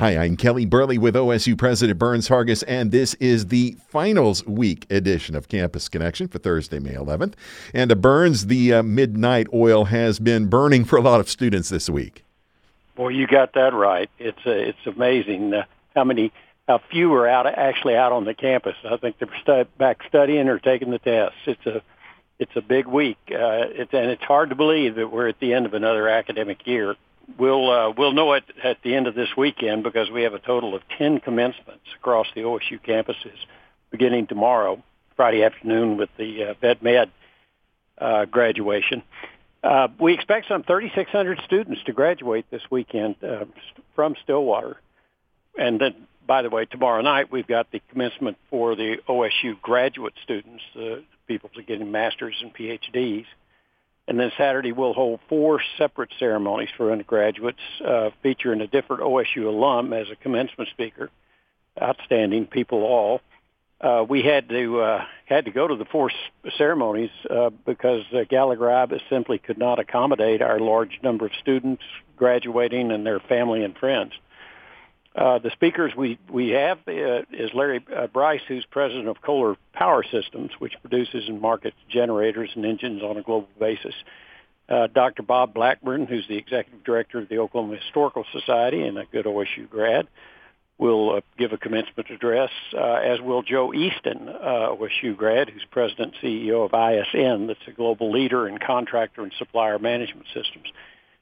Hi, I'm Kelly Burley with OSU President Burns Hargis, and this is the finals week edition of Campus Connection for Thursday, May 11th. And to Burns, the midnight oil has been burning for a lot of students this week. Boy, you got that right. It's amazing how few are actually out on the campus. I think they're back studying or taking the tests. It's a big week, and it's hard to believe that we're at the end of another academic year. We'll know it at the end of this weekend because we have a total of 10 commencements across the OSU campuses beginning tomorrow, Friday afternoon, with the Vet Med graduation. We expect some 3,600 students to graduate this weekend from Stillwater. And then, by the way, tomorrow night we've got the commencement for the OSU graduate students, the people that are getting masters and PhDs. And then Saturday we'll hold 4 separate ceremonies for undergraduates, featuring a different OSU alum as a commencement speaker. Outstanding people all. We had to go to the 4 ceremonies because Gallagher-Iba simply could not accommodate our large number of students graduating and their family and friends. The speakers we have is Larry Bryce, who's president of Kohler Power Systems, which produces and markets generators and engines on a global basis. Dr. Bob Blackburn, who's the executive director of the Oklahoma Historical Society and a good OSU grad, will give a commencement address, as will Joe Easton, OSU grad, who's president and CEO of ISN, that's a global leader in contractor and supplier management systems.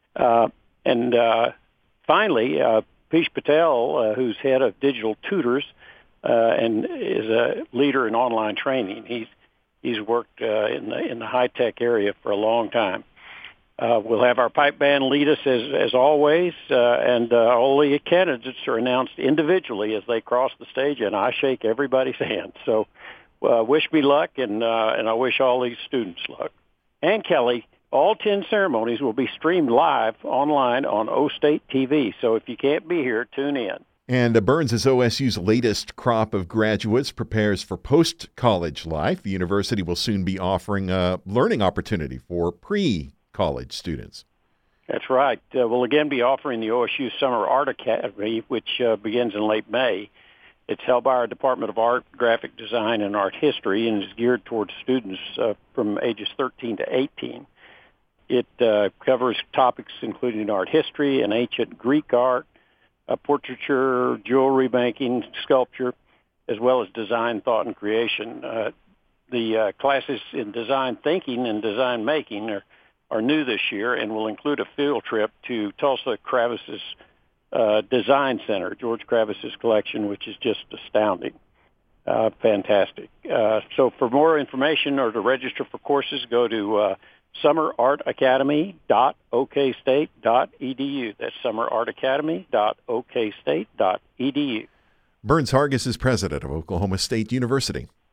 Finally, Peesh Patel, who's head of digital tutors and is a leader in online training. He's worked in the high-tech area for a long time. We'll have our pipe band lead us as always, and all the candidates are announced individually as they cross the stage, and I shake everybody's hand. So wish me luck, and I wish all these students luck. And Kelly, all 10 ceremonies will be streamed live online on O State TV, so if you can't be here, tune in. And Burns, as OSU's latest crop of graduates prepares for post-college life, the university will soon be offering a learning opportunity for pre-college students. That's right. We'll again be offering the OSU Summer Art Academy, which begins in late May. It's held by our Department of Art, Graphic Design, and Art History, and is geared towards students from ages 13 to 18. It covers topics including art history and ancient Greek art, portraiture, jewelry making, sculpture, as well as design, thought, and creation. The classes in design thinking and design making are new this year and will include a field trip to Tulsa Kravis's Design Center, George Kravis's collection, which is just astounding. Fantastic. So for more information or to register for courses, go to summerartacademy.okstate.edu. That's summerartacademy.okstate.edu. Burns Hargis is president of Oklahoma State University.